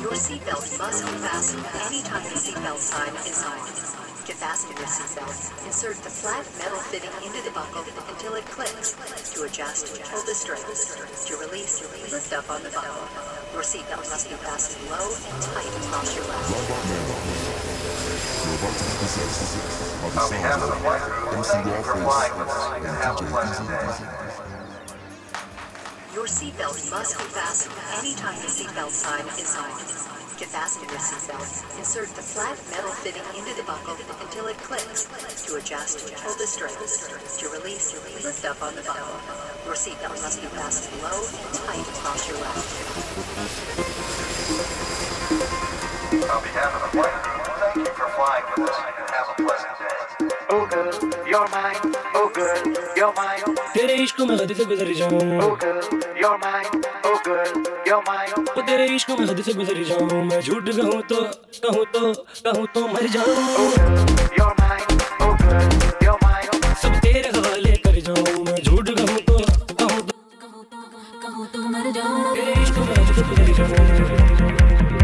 Your seatbelt must be fastened anytime the seatbelt sign is on. To fasten your seatbelt, insert the flat metal fitting into the buckle until it clicks. To adjust, pull the strings. To release, lift up on the buckle. Your seatbelt must be fastened low and tight across your lap. On behalf of the flight crew, thank you for flying with us and have a pleasant day. Your seatbelt must be fastened anytime the seatbelt sign is on. To fasten your seatbelt, insert the flat metal fitting into the buckle until it clicks. To adjust, pull the strings. To release, lift up on the buckle. Your seatbelt must be fastened low and tight across your lap. On behalf of the flight crew, thank you for flying with us and have a pleasant day. Oh girl, you're mine. Oh girl, you're mine. तेरे इश्क में हद से गुजर जाऊं. Oh girl, you're mine. Oh girl, you're mine. वो तेरे इश्क में हद से गुजर जाऊं. मैं झूठ कहूँ तो मर जाऊं. Oh girl, you're mine. Oh girl, you're mine. सब तेरे हवाले कर जाऊं. मैं झूठ कहूँ तो मर जाऊं. तेरे इश्क में हद से गुजर जाऊं.